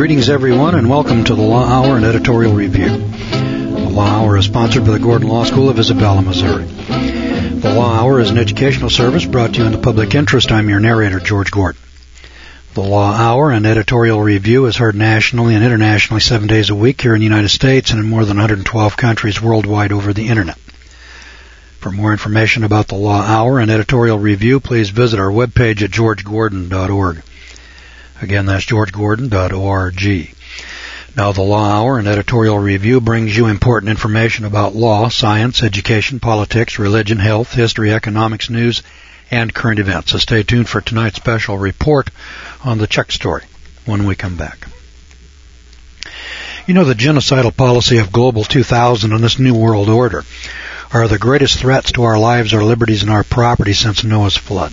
Greetings, everyone, and welcome to the Law Hour and Editorial Review. The Law Hour is sponsored by the Gordon Law School of Isabella, Missouri. The Law Hour is an educational service brought to you in the public interest. I'm your narrator, George Gordon. The Law Hour and Editorial Review is heard nationally and internationally 7 days a week here in the United States and in more than 112 countries worldwide over the Internet. For more information about the Law Hour and Editorial Review, please visit our webpage at georgegordon.org. Again, that's georgegordon.org. Now, the Law Hour and Editorial Review brings you important information about law, science, education, politics, religion, health, history, economics, news, and current events. So stay tuned for tonight's special report on the Czech story when we come back. You know, the genocidal policy of Global 2000 and this New World Order are the greatest threats to our lives, our liberties, and our property since Noah's flood.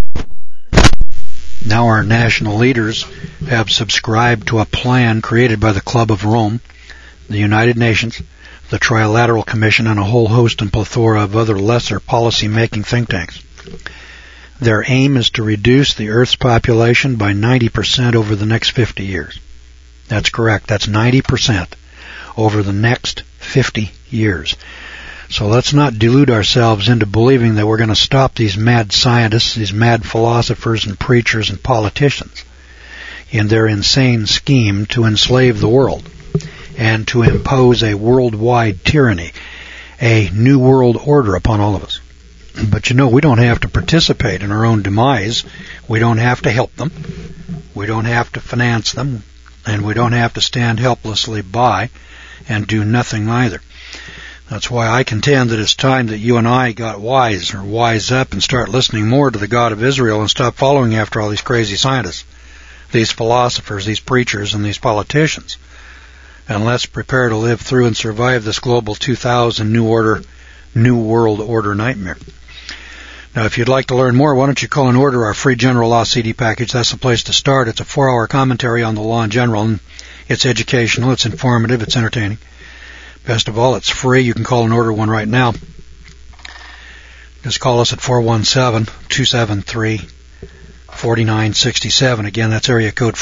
Now our national leaders have subscribed to a plan created by the Club of Rome, the United Nations, the Trilateral Commission, and a whole host and plethora of other lesser policy-making think tanks. Their aim is to reduce the Earth's population by 90% over the next 50 years. That's correct. That's 90% over the next 50 years. So let's not delude ourselves into believing that we're going to stop these mad scientists, these mad philosophers and preachers and politicians in their insane scheme to enslave the world and to impose a worldwide tyranny, a new world order upon all of us. But you know, we don't have to participate in our own demise. We don't have to help them. We don't have to finance them. And we don't have to stand helplessly by and do nothing either. That's why I contend that it's time that you and I got wise or wise up and start listening more to the God of Israel and stop following after all these crazy scientists, these philosophers, these preachers, and these politicians. And let's prepare to live through and survive this Global 2000 New World Order nightmare. Now, if you'd like to learn more, why don't you call and order our free General Law CD package? That's the place to start. It's a 4-hour commentary on the law in general, and it's educational, it's informative, it's entertaining. Best of all, it's free. You can call and order one right now. Just call us at 417-273-4967. Again, that's area code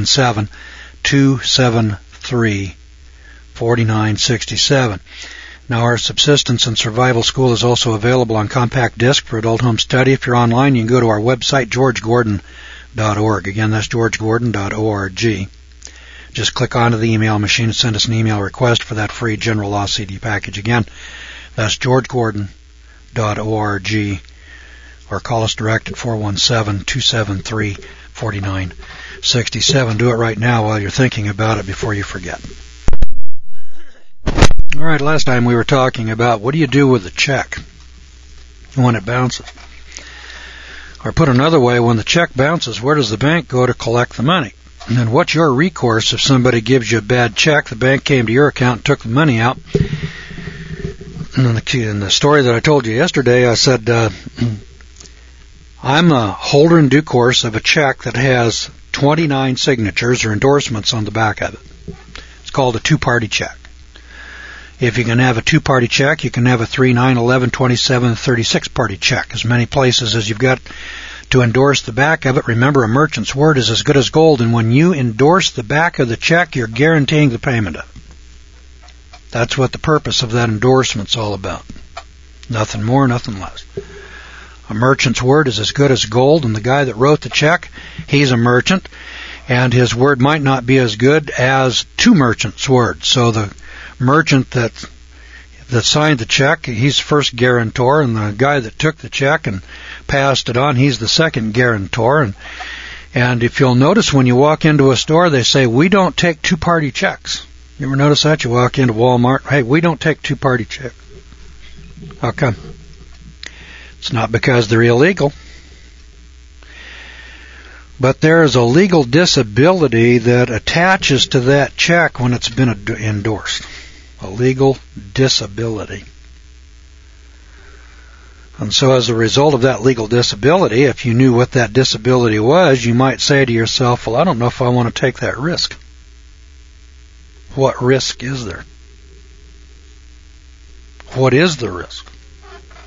417-273-4967. Now, our subsistence and survival school is also available on compact disc for adult home study. If you're online, you can go to our website, georgegordon.org. Again, that's georgegordon.org. Just click onto the email machine and send us an email request for that free General Law CD package. Again, that's georgegordon.org, or call us direct at 417-273-4967. Do it right now while you're thinking about it before you forget. All right, last time we were talking about what do you do with the check when it bounces? Or put another way, when the check bounces, where does the bank go to collect the money? And what's your recourse if somebody gives you a bad check, the bank came to your account and took the money out? And in the story that I told you yesterday, I said, I'm a holder in due course of a check that has 29 signatures or endorsements on the back of it. It's called a two-party check. If you can have a two-party check, you can have a 3, 9, 11, 27, 36-party check. As many places as you've got to endorse the back of it. Remember, a merchant's word is as good as gold, and when you endorse the back of the check, you're guaranteeing the payment of it. That's what the purpose of that endorsement's all about. Nothing more, nothing less. A merchant's word is as good as gold, and the guy that wrote the check, he's a merchant, and his word might not be as good as two merchants' words. So the merchant that signed the check, he's first guarantor, and the guy that took the check and passed it on, he's the second guarantor. And if you'll notice, when you walk into a store, they say, we don't take two-party checks. You ever notice that? You walk into Walmart, hey, we don't take two-party checks. How come? It's not because they're illegal. But there is a legal disability that attaches to that check when it's been endorsed. A legal disability. And so as a result of that legal disability, if you knew what that disability was, you might say to yourself, well, I don't know if I want to take that risk. What risk is there? What is the risk?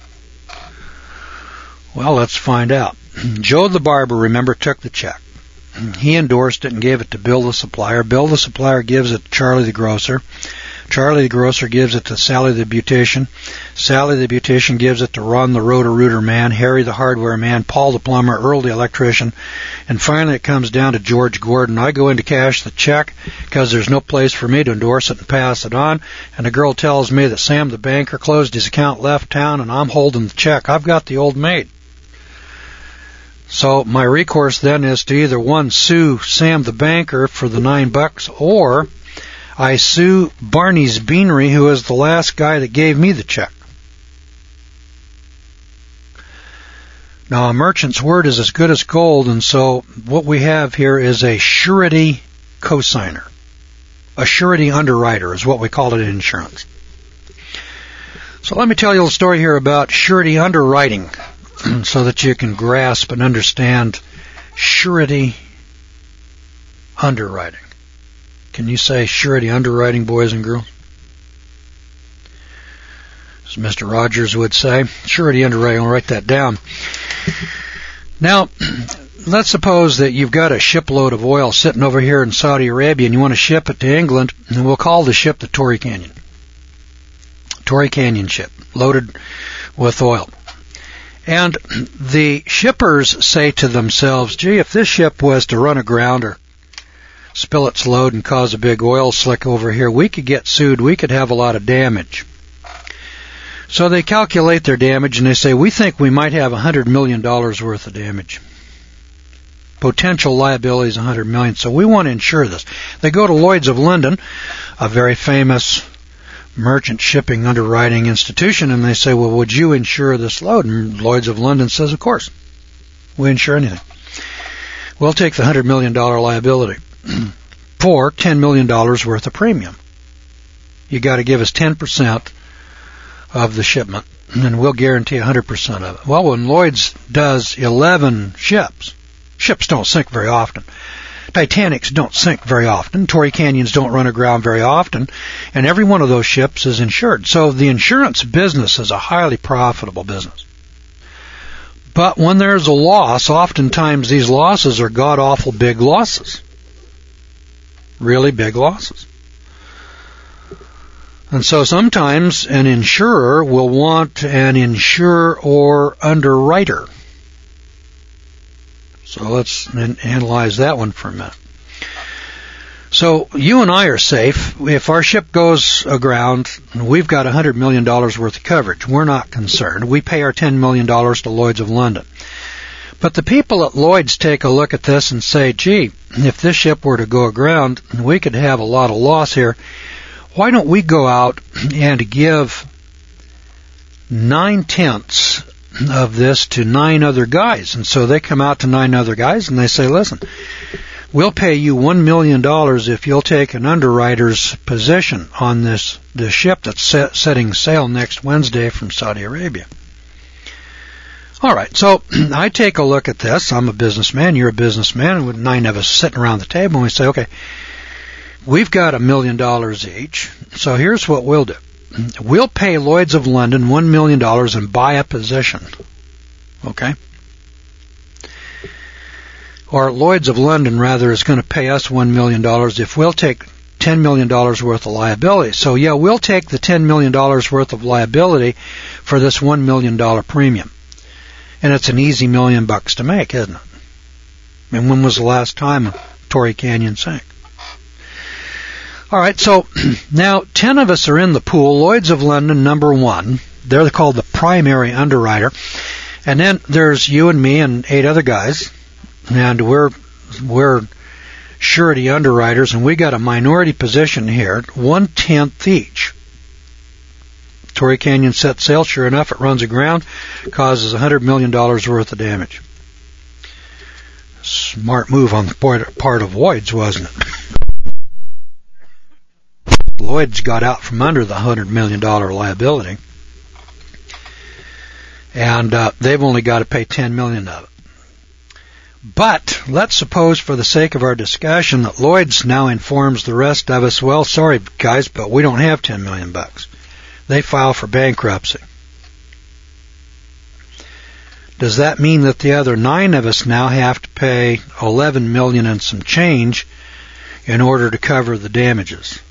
Well, let's find out. Joe the barber, remember, took the check. he endorsed it and gave it to Bill the supplier. Bill the supplier gives it to Charlie the grocer. Charlie the grocer gives it to Sally the beautician. Sally the beautician gives it to Ron the roto-rooter man, Harry the hardware man, Paul the plumber, Earl the electrician, and finally it comes down to George Gordon. I go in to cash the check because there's no place for me to endorse it and pass it on, and the girl tells me that Sam the banker closed his account, left town, and I'm holding the check. I've got the old maid. So my recourse then is to either one, sue Sam the banker for the $9, or I sue Barney's Beanery, who is the last guy that gave me the check. Now, a merchant's word is as good as gold, and so what we have here is a surety cosigner. A surety underwriter is what we call it in insurance. So let me tell you a little story here about surety underwriting so that you can grasp and understand surety underwriting. Can you say surety underwriting, boys and girls? As Mr. Rogers would say, surety underwriting. I'll write that down. Now, let's suppose that you've got a shipload of oil sitting over here in Saudi Arabia and you want to ship it to England, and we'll call the ship the Torrey Canyon. Torrey Canyon ship, loaded with oil. And the shippers say to themselves, gee, if this ship was to run aground or spill its load and cause a big oil slick over here, we could get sued, we could have a lot of damage. So they calculate their damage and they say, we think we might have $100 million worth of damage. Potential liability is $100 million, so we want to insure this. They go to Lloyd's of London, a very famous merchant shipping underwriting institution, and they say, well, would you insure this load? And Lloyd's of London says, of course. We insure anything. We'll take the $100 million liability for $10 million worth of premium. You got to give us 10% of the shipment, and we'll guarantee 100% of it. Well, when Lloyd's does 11 ships don't sink very often. Titanics don't sink very often. Torrey Canyons don't run aground very often. And every one of those ships is insured. So the insurance business is a highly profitable business. But when there's a loss, oftentimes these losses are god-awful big losses. Really big losses. And so sometimes an insurer will want an insurer or underwriter. So let's analyze that one for a minute. So you and I are safe. If our ship goes aground, we've got $100 million worth of coverage. We're not concerned. We pay our $10 million to Lloyd's of London. But the people at Lloyd's take a look at this and say, gee, if this ship were to go aground, we could have a lot of loss here. Why don't we go out and give 9/10 of this to 9 other guys? And so they come out to 9 other guys and they say, listen, we'll pay you $1 million if you'll take an underwriter's position on this ship that's setting sail next Wednesday from Saudi Arabia. All right, so I take a look at this. I'm a businessman, you're a businessman, and with 9 of us sitting around the table, and we say, okay, we've got $1 million each, so here's what we'll do. We'll pay Lloyd's of London $1 million and buy a position. Okay? Or Lloyd's of London, rather, is going to pay us $1 million if we'll take $10 million worth of liability. So, yeah, we'll take the $10 million worth of liability for this $1 million premium. And it's an easy $1 million to make, isn't it? I mean, when was the last time Torrey Canyon sank? All right, so now 10 of us are in the pool. Lloyd's of London, number 1. They're called the primary underwriter. And then there's you and me and 8 other guys, and we're surety underwriters, and we got a minority position here, 1/10 each. Torrey Canyon set sail. Sure enough, it runs aground, causes $100 million worth of damage. Smart move on the part of Lloyd's, wasn't it? Lloyd's got out from under the $100 million liability, and they've only got to pay $10 million of it. But let's suppose, for the sake of our discussion, that Lloyd's now informs the rest of us, well, sorry guys, but we don't have $10 million. They file for bankruptcy. does that mean that the other 9 of us now have to pay $11 million and some change in order to cover the damages?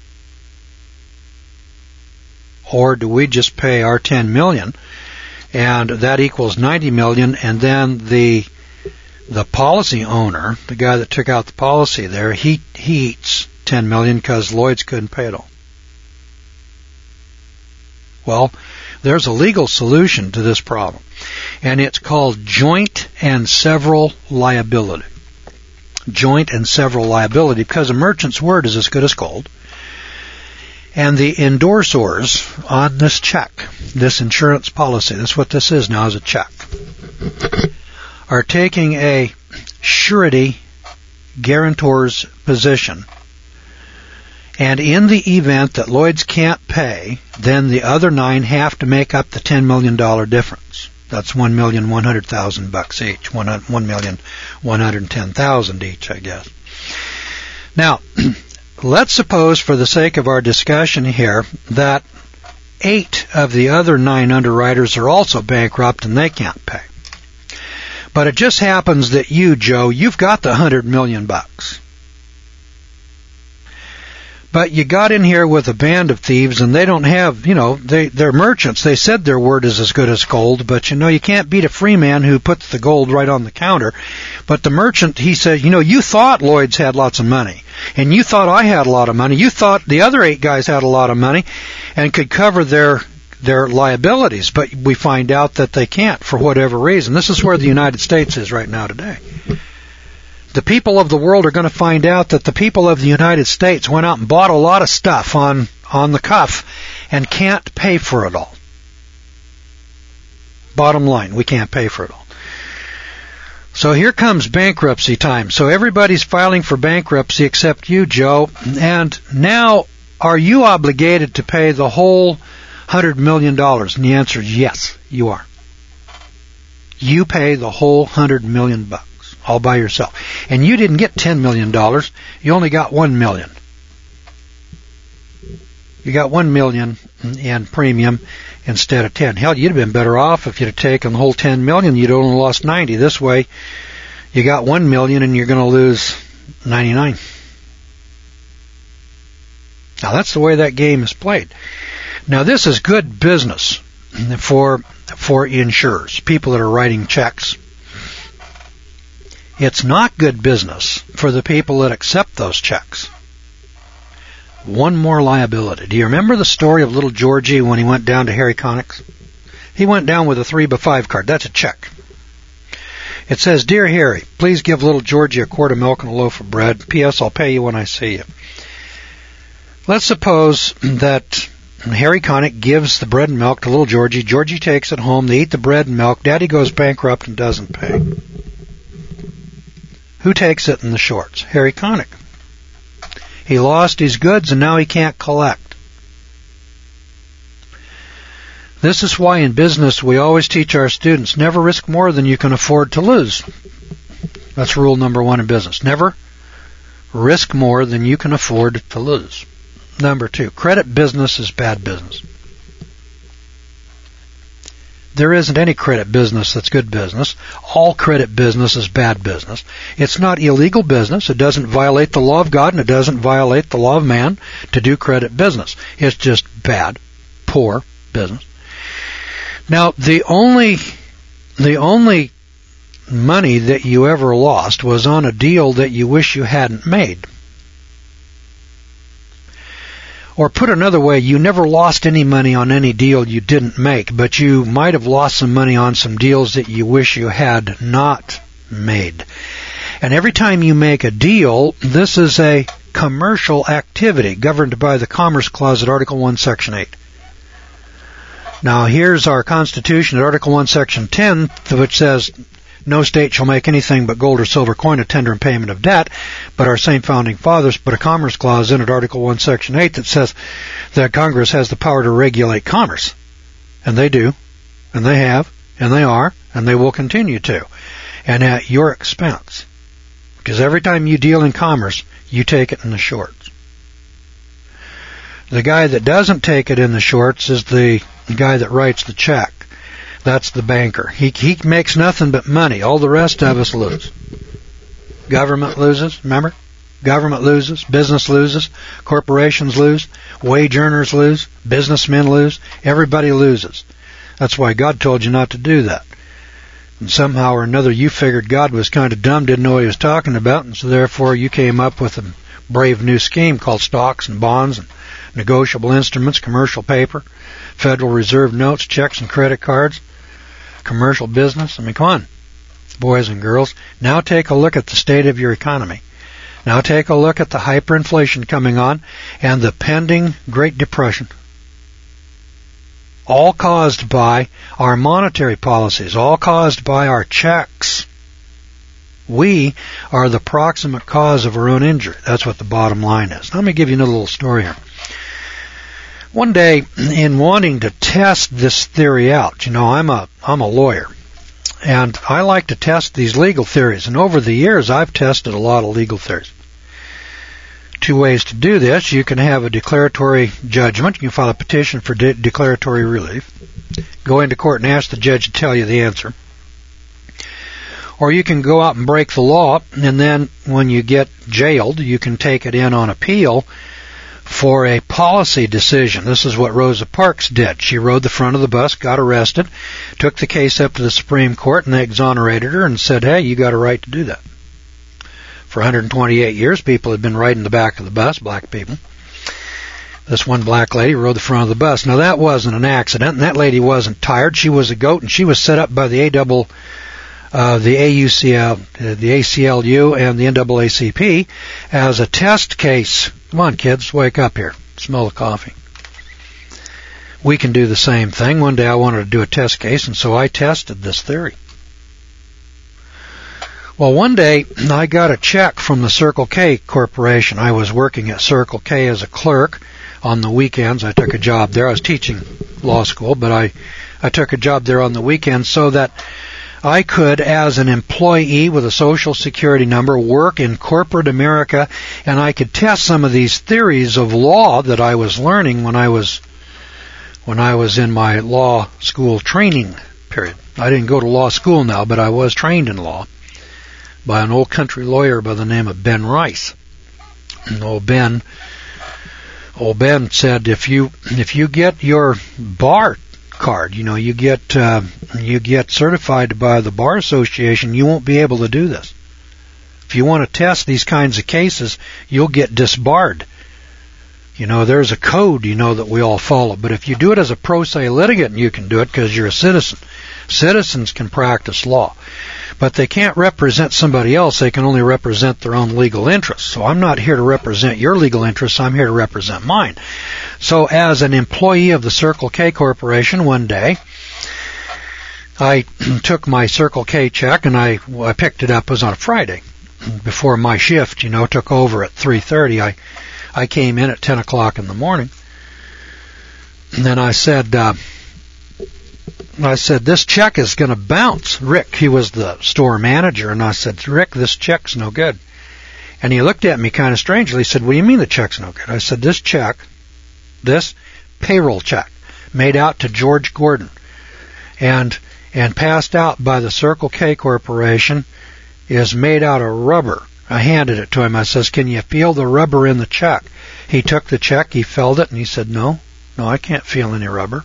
Or do we just pay our $10 million and that equals $90 million, and then the policy owner, the guy that took out the policy there, he eats $10 million because Lloyd's couldn't pay it all? Well, there's a legal solution to this problem, and it's called joint and several liability. Joint and several liability, because a merchant's word is as good as gold. And the endorsers on this check, this insurance policy, that's what this is now, is a check, are taking a surety guarantor's position. And in the event that Lloyd's can't pay, then the other 9 have to make up the $10 million difference. That's $1,100,000 each, $1,110,000 each, I guess. Now, let's suppose, for the sake of our discussion here, that 8 of the other 9 underwriters are also bankrupt and they can't pay. But it just happens that you, Joe, you've got the $100 million. But you got in here with a band of thieves, and they don't have, they're merchants. They said their word is as good as gold, but you can't beat a free man who puts the gold right on the counter. But the merchant, he says, you thought Lloyd's had lots of money, and you thought I had a lot of money. You thought the other 8 guys had a lot of money and could cover their liabilities, but we find out that they can't for whatever reason. This is where the United States is right now today. The people of the world are going to find out that the people of the United States went out and bought a lot of stuff on the cuff and can't pay for it all. Bottom line, we can't pay for it all. So here comes bankruptcy time. So everybody's filing for bankruptcy except you, Joe. And now, are you obligated to pay the whole $100 million? And the answer is yes, you are. You pay the whole $100 million all by yourself. And you didn't get $10 million. You only got $1 million. You got $1 million in premium instead of 10. Hell, you'd have been better off if you'd have taken the whole $10 million. You'd only lost 90. This way, you got $1 million and you're going to lose 99. Now, that's the way that game is played. Now, this is good business for insurers, people that are writing checks. It's not good business for the people that accept those checks. One more liability. Do you remember the story of little Georgie when he went down to Harry Connick's? He went down with a 3x5 card. That's a check. It says, "Dear Harry, please give little Georgie a quart of milk and a loaf of bread. P.S. I'll pay you when I see you." Let's suppose that Harry Connick gives the bread and milk to little Georgie. Georgie takes it home. They eat the bread and milk. Daddy goes bankrupt and doesn't pay. Who takes it in the shorts? Harry Connick. He lost his goods and now he can't collect. This is why in business we always teach our students, never risk more than you can afford to lose. That's rule number 1 in business. Never risk more than you can afford to lose. Number 2, credit business is bad business. There isn't any credit business that's good business. All credit business is bad business. It's not illegal business. It doesn't violate the law of God, and it doesn't violate the law of man to do credit business. It's just bad, poor business. Now, the only money that you ever lost was on a deal that you wish you hadn't made. Or put another way, you never lost any money on any deal you didn't make, but you might have lost some money on some deals that you wish you had not made. And every time you make a deal, this is a commercial activity governed by the Commerce Clause at Article 1, Section 8. Now, here's our Constitution at Article 1, Section 10, which says, "No state shall make anything but gold or silver coin a tender in payment of debt." But our same founding fathers put a Commerce Clause in at Article 1, Section 8 that says that Congress has the power to regulate commerce. And they do, and they have, and they are, and they will continue to. And at your expense. Because every time you deal in commerce, you take it in the shorts. The guy that doesn't take it in the shorts is the guy that writes the check. That's the banker. He makes nothing but money. All the rest of us lose. Government loses, remember? Government loses, business loses, corporations lose, wage earners lose, businessmen lose, everybody loses. That's why God told you not to do that. And somehow or another you figured God was kind of dumb, didn't know what he was talking about, and so therefore you came up with a brave new scheme called stocks and bonds and negotiable instruments, commercial paper, Federal Reserve notes, checks and credit cards, commercial business. I mean, come on, boys and girls. Now take a look at the state of your economy. Now take a look at the hyperinflation coming on and the pending Great Depression. All caused by our monetary policies, all caused by our checks. We are the proximate cause of our own injury. That's what the bottom line is. Let me give you another little story here. One day, in wanting to test this theory out, I'm a lawyer, and I like to test these legal theories. And over the years, I've tested a lot of legal theories. Two ways to do this. You can have a declaratory judgment. You can file a petition for declaratory relief. Go into court and ask the judge to tell you the answer. Or you can go out and break the law, and then when you get jailed, you can take it in on appeal for a policy decision. This is what Rosa Parks did. She rode the front of the bus, got arrested, took the case up to the Supreme Court, and they exonerated her and said, hey, you got a right to do that. For 128 years, people had been riding the back of the bus, black people. This one black lady rode the front of the bus. Now, that wasn't an accident, and that lady wasn't tired. She was a goat, and she was set up by the ACLU and the NAACP as a test case. Come on, kids, wake up here. Smell the coffee. We can do the same thing. One day I wanted to do a test case, and so I tested this theory. Well, one day I got a check from the Circle K Corporation. I was working at Circle K as a clerk on the weekends. I took a job there. I was teaching law school, but I took a job there on the weekends so that I could, as an employee with a Social Security number, work in corporate America, and I could test some of these theories of law that I was learning when I was in my law school training period. I didn't go to law school now, but I was trained in law by an old country lawyer by the name of Ben Rice. And old Ben said, if you get your bar card, you get certified by the Bar Association, you won't be able to do this. If you want to test these kinds of cases, you'll get disbarred. There's a code, that we all follow. But if you do it as a pro se litigant, you can do it because you're a citizen. Citizens can practice law, but they can't represent somebody else. They can only represent their own legal interests. So I'm not here to represent your legal interests. I'm here to represent mine. So as an employee of the Circle K Corporation, one day, I took my Circle K check and I picked it up. It was on a Friday before my shift, took over at 3:30. I came in at 10 o'clock in the morning, and then I said, this check is going to bounce. Rick, he was the store manager, and I said, Rick, this check's no good. And he looked at me kind of strangely. He said, what do you mean the check's no good? I said, this payroll check made out to George Gordon and passed out by the Circle K Corporation is made out of rubber. I handed it to him. I says, can you feel the rubber in the check? He took the check, he felt it, and he said, no, I can't feel any rubber.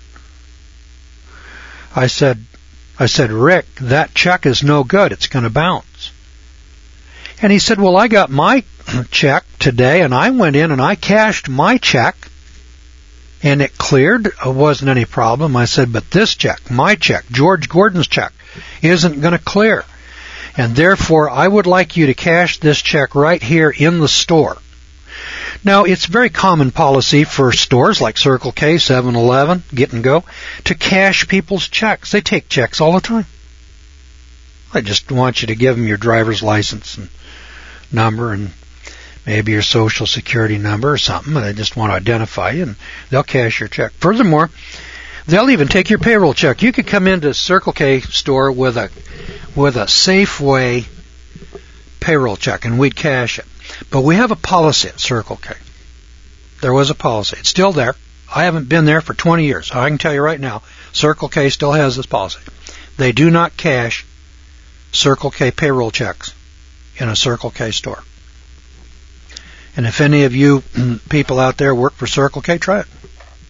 I said, Rick, that check is no good. It's going to bounce. And he said, well, I got my check today, and I went in and I cashed my check, and it cleared. It wasn't any problem. I said, but this check, my check, George Gordon's check, isn't going to clear. And therefore, I would like you to cash this check right here in the store. Now, it's very common policy for stores like Circle K, 7-Eleven, Get and Go, to cash people's checks. They take checks all the time. I just want you to give them your driver's license and number and maybe your Social Security number or something, and they just want to identify you, and they'll cash your check. Furthermore, they'll even take your payroll check. You could come into a Circle K store with a Safeway payroll check, and we'd cash it. But we have a policy at Circle K. There was a policy. It's still there. I haven't been there for 20 years. I can tell you right now, Circle K still has this policy. They do not cash Circle K payroll checks in a Circle K store. And if any of you people out there work for Circle K, try it.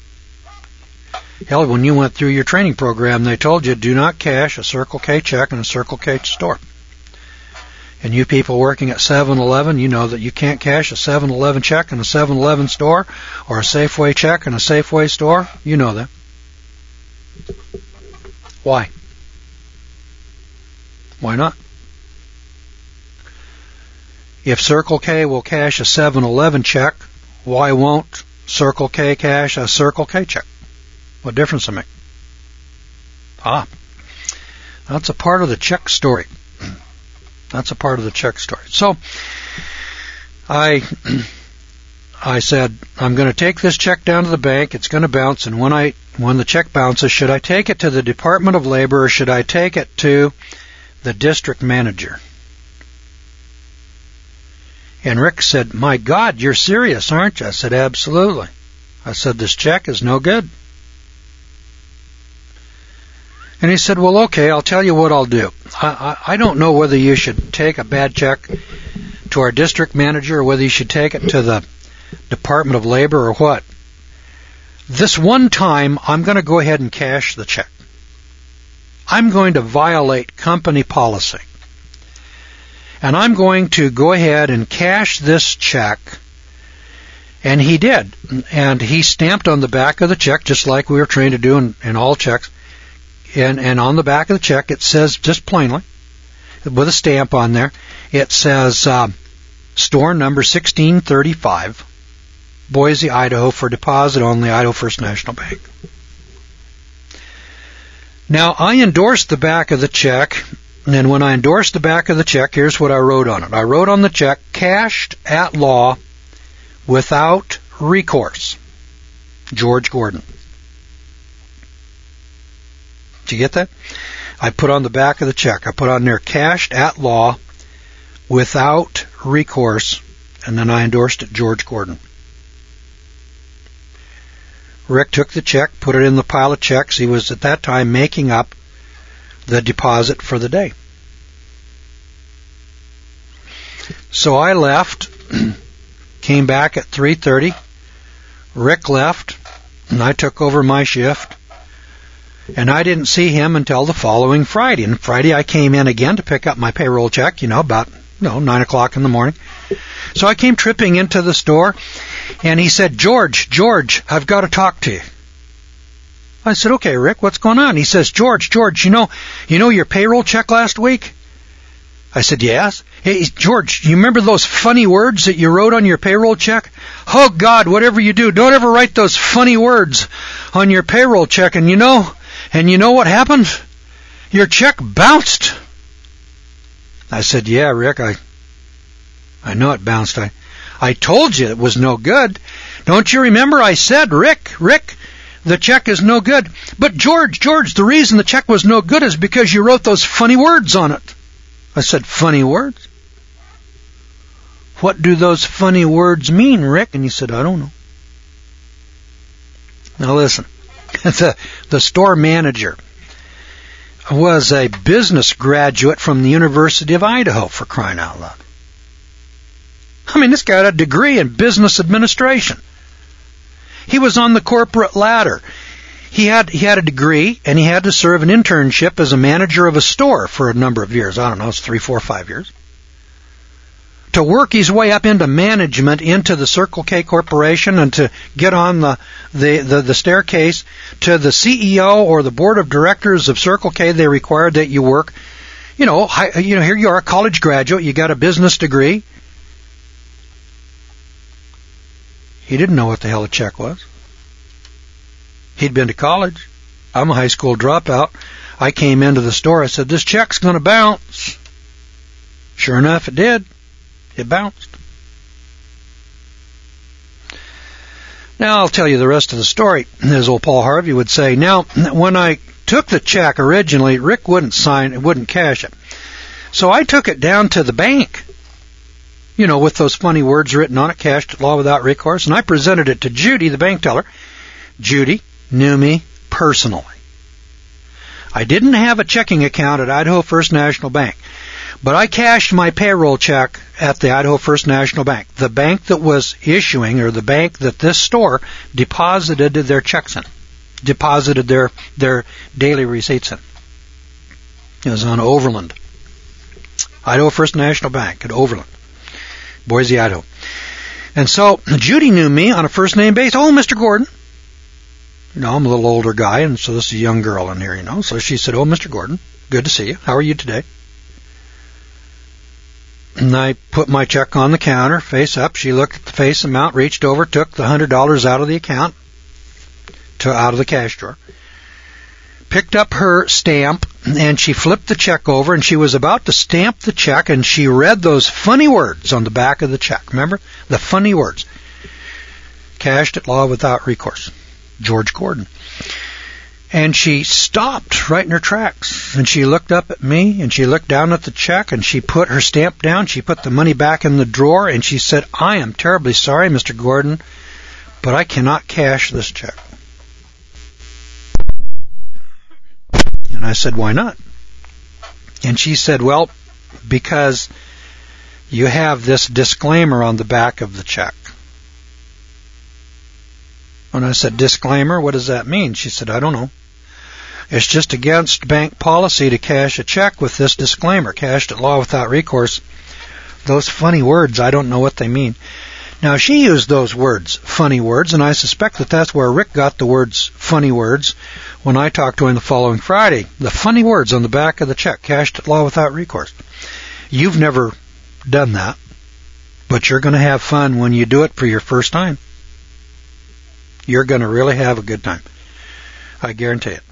Hell, when you went through your training program, they told you do not cash a Circle K check in a Circle K store. And you people working at 7-Eleven, you know that you can't cash a 7-Eleven check in a 7-Eleven store or a Safeway check in a Safeway store. You know that. Why? Why not? If Circle K will cash a 7-Eleven check, why won't Circle K cash a Circle K check? What difference does it make? That's a part of the check story. That's a part of the check story. So, I said, I'm going to take this check down to the bank. It's going to bounce. And when the check bounces, should I take it to the Department of Labor or should I take it to the district manager? And Rick said, my God, you're serious, aren't you? I said, absolutely. I said, this check is no good. And he said, well, okay, I'll tell you what I'll do. I don't know whether you should take a bad check to our district manager or whether you should take it to the Department of Labor or what. This one time, I'm going to go ahead and cash the check. I'm going to violate company policy. And I'm going to go ahead and cash this check. And he did. And he stamped on the back of the check, just like we were trained to do in all checks. And on the back of the check, it says, just plainly, with a stamp on there, it says, store number 1635, Boise, Idaho, for deposit only, Idaho First National Bank. Now, I endorsed the back of the check, and when I endorsed the back of the check, here's what I wrote on it. I wrote on the check, cashed at law without recourse, George Gordon. Did you get that? I put on the back of the check, I put on there, cashed at law without recourse, and then I endorsed it, George Gordon. Rick took the check, put it in the pile of checks. He was at that time making up the deposit for the day. So I left, came back at 3:30. Rick left, and I took over my shift. And I didn't see him until the following Friday. And Friday I came in again to pick up my payroll check, about 9 o'clock in the morning. So I came tripping into the store, and he said, George, I've got to talk to you. I said, okay, Rick, what's going on? He says, George, you know your payroll check last week? I said, yes. Hey, George, you remember those funny words that you wrote on your payroll check? Oh, God, whatever you do, don't ever write those funny words on your payroll check. And you know what happened? Your check bounced. I said, yeah, Rick, I know it bounced. I told you it was no good. Don't you remember I said, Rick, the check is no good. But George, the reason the check was no good is because you wrote those funny words on it. I said, funny words? What do those funny words mean, Rick? And he said, I don't know. Now listen, the store manager was a business graduate from the University of Idaho, for crying out loud. I mean, this guy had a degree in business administration. He was on the corporate ladder. He had a degree, and he had to serve an internship as a manager of a store for a number of years. I don't know, it's 3, 4, 5 years. To work his way up into management, into the Circle K Corporation, and to get on the staircase to the CEO or the board of directors of Circle K, they required that you work. Here you are, a college graduate, you got a business degree. He didn't know what the hell a check was. He'd been to college. I'm a high school dropout. I came into the store. I said, this check's going to bounce. Sure enough, it did. It bounced. Now, I'll tell you the rest of the story, as old Paul Harvey would say. Now, when I took the check originally, Rick wouldn't cash it. So I took it down to the bank, with those funny words written on it, cashed at law without recourse, and I presented it to Judy, the bank teller. Judy knew me personally. I didn't have a checking account at Idaho First National Bank, but I cashed my payroll check at the Idaho First National Bank, the bank that was issuing, or the bank that this store deposited their checks in, deposited their daily receipts in. It was on Overland. Idaho First National Bank at Overland, Boise, Idaho. And so Judy knew me on a first-name basis. Oh, Mr. Gordon. I'm a little older guy, and so this is a young girl in here, So she said, oh, Mr. Gordon, good to see you. How are you today? And I put my check on the counter, face up. She looked at the face amount, reached over, took the $100 out of the account, out of the cash drawer, picked up her stamp, and she flipped the check over, and she was about to stamp the check, and she read those funny words on the back of the check. Remember? The funny words. Cashed at law without recourse. George Gordon. And she stopped right in her tracks, and she looked up at me, and she looked down at the check, and she put her stamp down, she put the money back in the drawer, and she said, I am terribly sorry, Mr. Gordon, but I cannot cash this check. And I said, why not? And she said, well, because you have this disclaimer on the back of the check. And I said, disclaimer? What does that mean? She said, I don't know. It's just against bank policy to cash a check with this disclaimer, cashed at law without recourse. Those funny words, I don't know what they mean. Now, she used those words, funny words, and I suspect that that's where Rick got the words funny words when I talked to him the following Friday. The funny words on the back of the check, cashed at law without recourse. You've never done that, but you're going to have fun when you do it for your first time. You're going to really have a good time. I guarantee it.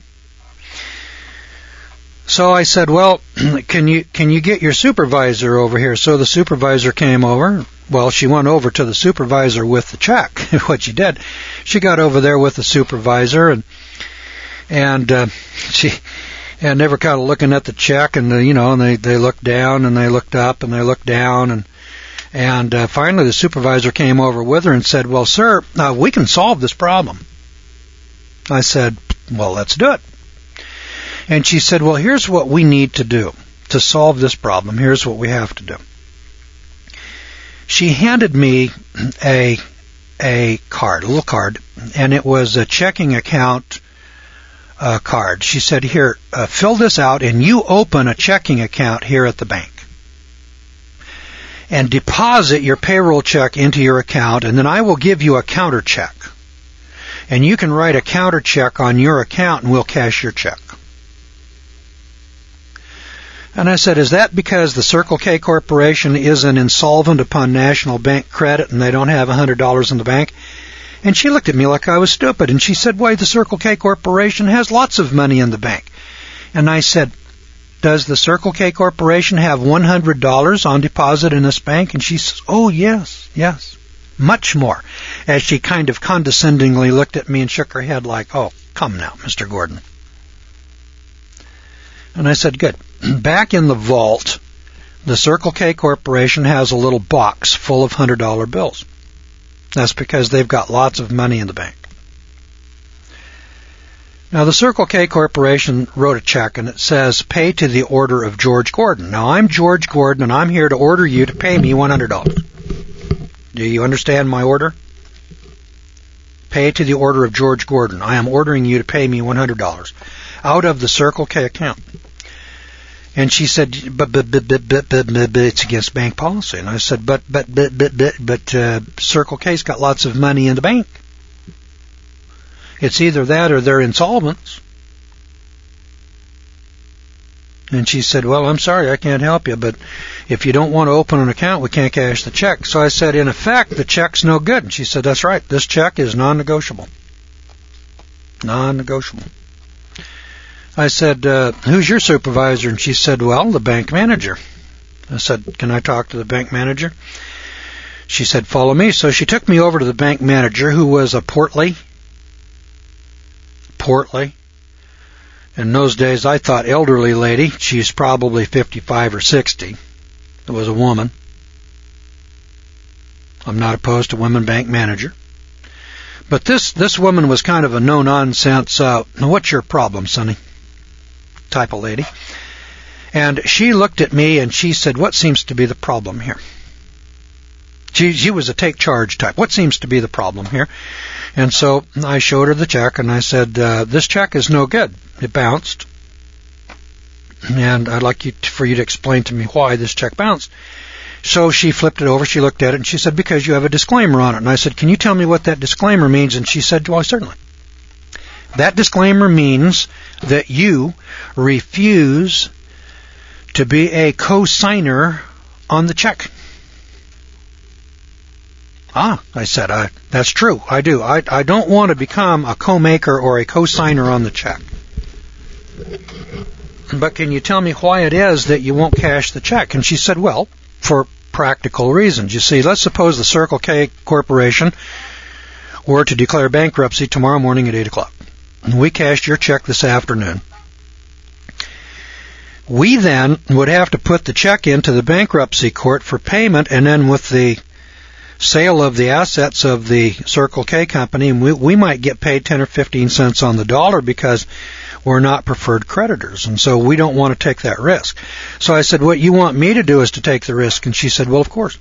So I said, well, can you get your supervisor over here? So the supervisor came over. Well, she went over to the supervisor with the check. What she did, she got over there with the supervisor, and they were kind of looking at the check, and and they looked down and they looked up and they looked down, and finally the supervisor came over with her and said, well, sir, we can solve this problem. I said, well, let's do it. And she said, well, here's what we need to do to solve this problem. Here's what we have to do. She handed me a little card, and it was a checking account card. She said, here, fill this out, and you open a checking account here at the bank. And deposit your payroll check into your account, and then I will give you a counter check. And you can write a counter check on your account, and we'll cash your check. And I said, is that because the Circle K Corporation is an insolvent upon national bank credit and they don't have $100 in the bank? And she looked at me like I was stupid, and she said, why, the Circle K Corporation has lots of money in the bank. And I said, does the Circle K Corporation have $100 on deposit in this bank? And she says, oh, yes, much more. As she kind of condescendingly looked at me and shook her head like, oh, come now, Mr. Gordon. And I said, good. Back in the vault, the Circle K Corporation has a little box full of $100 bills. That's because they've got lots of money in the bank. Now, the Circle K Corporation wrote a check, and it says, pay to the order of George Gordon. Now, I'm George Gordon, and I'm here to order you to pay me $100. Do you understand my order? Pay to the order of George Gordon. I am ordering you to pay me $100 out of the Circle K account. And she said, but it's against bank policy. And I said, but Circle K's got lots of money in the bank. It's either that or they're insolvents. And she said, well, I'm sorry, I can't help you, but if you don't want to open an account, we can't cash the check. So I said, in effect, the check's no good. And she said, that's right, this check is non-negotiable. Non-negotiable. I said, who's your supervisor? And she said, well, the bank manager. I said, can I talk to the bank manager? She said, follow me. So she took me over to the bank manager, who was a portly. In those days, I thought elderly lady. She's probably 55 or 60. It was a woman. I'm not opposed to women bank manager. But this woman was kind of a no-nonsense, what's your problem, Sonny? Type of lady. And she looked at me and she said, what seems to be the problem here? She was a take charge type. What seems to be the problem here? And so I showed her the check and I said, this check is no good. It bounced. And I'd like for you to explain to me why this check bounced. So she flipped it over, she looked at it, and she said, because you have a disclaimer on it. And I said, can you tell me what that disclaimer means? And she said, well, certainly. That disclaimer means that you refuse to be a co-signer on the check. I said, that's true, I do. I don't want to become a co-maker or a co-signer on the check. But can you tell me why it is that you won't cash the check? And she said, well, for practical reasons. You see, let's suppose the Circle K Corporation were to declare bankruptcy tomorrow morning at 8 o'clock. And we cashed your check this afternoon. We then would have to put the check into the bankruptcy court for payment, and then with the sale of the assets of the Circle K company, we might get paid 10 or 15 cents on the dollar because we're not preferred creditors, and so we don't want to take that risk. So I said, what you want me to do is to take the risk, and she said, well, of course.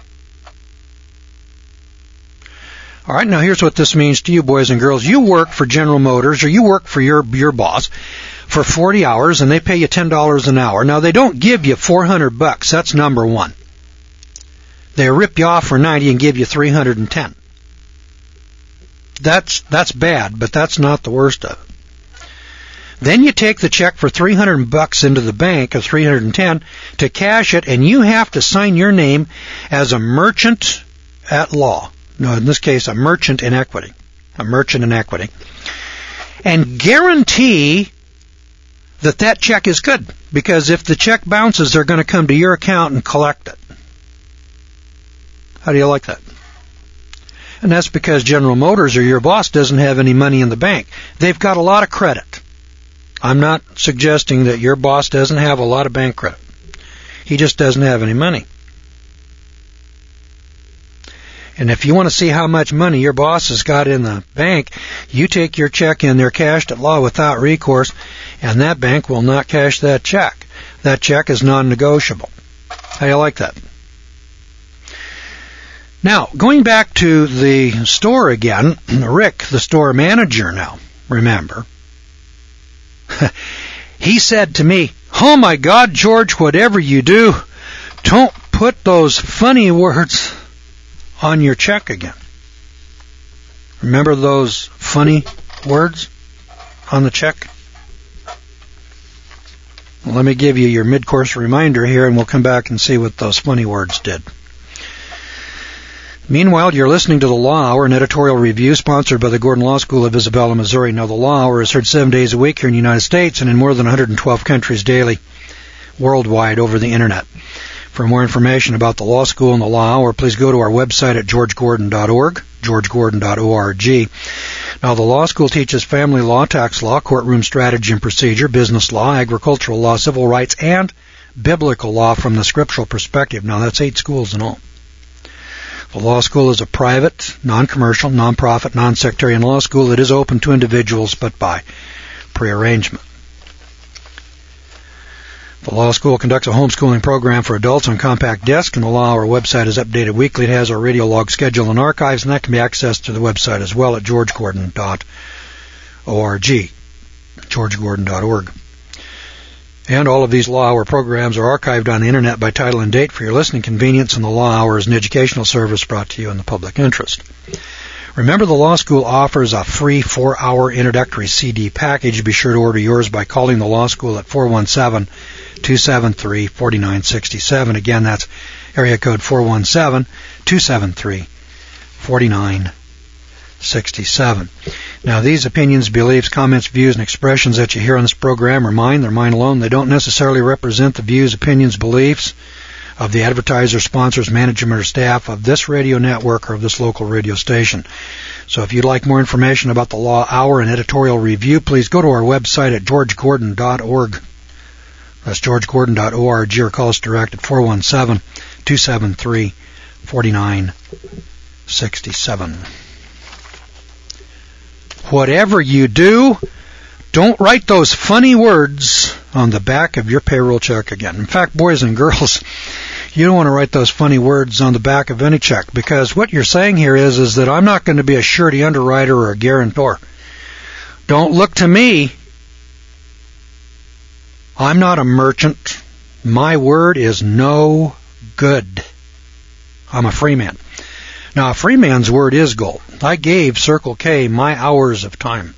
All right, now here's what this means to you, boys and girls. You work for General Motors, or you work for your boss for 40 hours, and they pay you $10 an hour. Now, they don't give you $400. That's number one. They rip you off for 90 and give you 310. That's bad, but that's not the worst of it. Then you take the check for $300 into the bank, or 310, to cash it, and you have to sign your name as a merchant at law. No, in this case, a merchant in equity. A merchant in equity. And guarantee that check is good, because if the check bounces, they're going to come to your account and collect it. How do you like that? And that's because General Motors or your boss doesn't have any money in the bank. They've got a lot of credit. I'm not suggesting that your boss doesn't have a lot of bank credit. He just doesn't have any money. And if you want to see how much money your boss has got in the bank, you take your check in there cashed at law without recourse, and that bank will not cash that check. That check is non-negotiable. How do you like that? Now, going back to the store again, Rick, the store manager now, remember, he said to me, oh my God, George, whatever you do, don't put those funny words on your check again. Remember those funny words on the check? Well, let me give you your mid-course reminder here, and we'll come back and see what those funny words did. Meanwhile, you're listening to the Law Hour, an editorial review sponsored by the Gordon Law School of Isabella, Missouri. Now, the Law Hour is heard 7 days a week here in the United States and in more than 112 countries daily worldwide over the Internet. For more information about the Law School and the Law Hour, please go to our website at georgegordon.org, georgegordon.org. Now, the Law School teaches family law, tax law, courtroom strategy and procedure, business law, agricultural law, civil rights, and biblical law from the scriptural perspective. Now, that's 8 schools in all. The law school is a private, non-commercial, non-profit, non-sectarian law school that is open to individuals but by prearrangement. The law school conducts a homeschooling program for adults on compact disc, and the Law Hour website is updated weekly. It has our radio log schedule and archives, and that can be accessed through the website as well at georgegordon.org. georgegordon.org. And all of these Law Hour programs are archived on the Internet by title and date for your listening convenience, and the Law Hour is an educational service brought to you in the public interest. Remember, the Law School offers a free 4-hour introductory CD package. Be sure to order yours by calling the Law School at 417-273-4967. Again, that's area code 417-273-4967. Now, these opinions, beliefs, comments, views, and expressions that you hear on this program are mine. They're mine alone. They don't necessarily represent the views, opinions, beliefs of the advertiser, sponsors, management, or staff of this radio network or of this local radio station. So if you'd like more information about the Law Hour and editorial review, please go to our website at georgegordon.org. That's georgegordon.org, or call us direct at 417-273-4967. whatever you do, don't write those funny words on the back of your payroll check again. In fact, boys and girls, you don't want to write those funny words on the back of any check, because what you're saying here is that I'm not going to be a surety underwriter or a guarantor. Don't look to me. I'm not a merchant. My word is no good. I'm a free man. Now, a free man's word is gold. I gave Circle K my hours of time.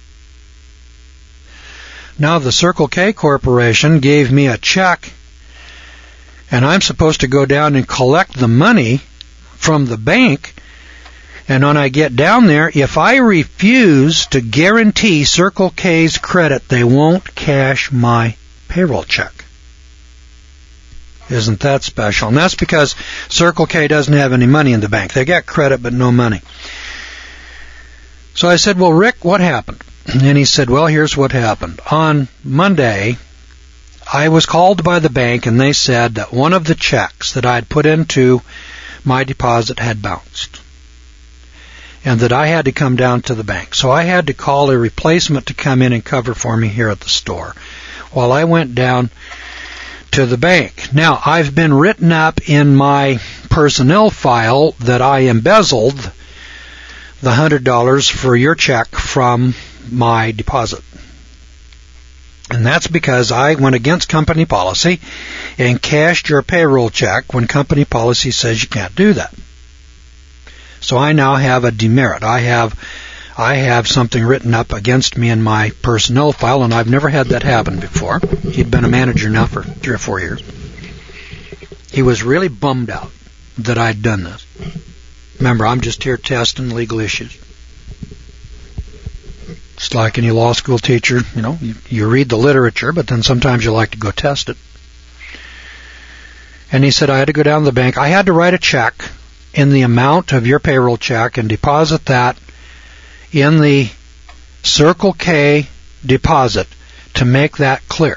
Now, the Circle K Corporation gave me a check, and I'm supposed to go down and collect the money from the bank. And when I get down there, if I refuse to guarantee Circle K's credit, they won't cash my payroll check. Isn't that special? And that's because Circle K doesn't have any money in the bank. They got credit but no money. So I said, well, Rick, what happened? And he said, well, here's what happened. On Monday, I was called by the bank, and they said that one of the checks that I had put into my deposit had bounced, and that I had to come down to the bank. So I had to call a replacement to come in and cover for me here at the store while I went down to the bank. Now, I've been written up in my personnel file that I embezzled the $100 for your check from my deposit. And that's because I went against company policy and cashed your payroll check when company policy says you can't do that. So I now have a demerit. I have something written up against me in my personnel file, and I've never had that happen before. He'd been a manager now for 3 or 4 years. He was really bummed out that I'd done this. Remember, I'm just here testing legal issues. It's like any law school teacher, you read the literature, but then sometimes you like to go test it. And he said I had to go down to the bank. I had to write a check in the amount of your payroll check and deposit that in the Circle K deposit to make that clear.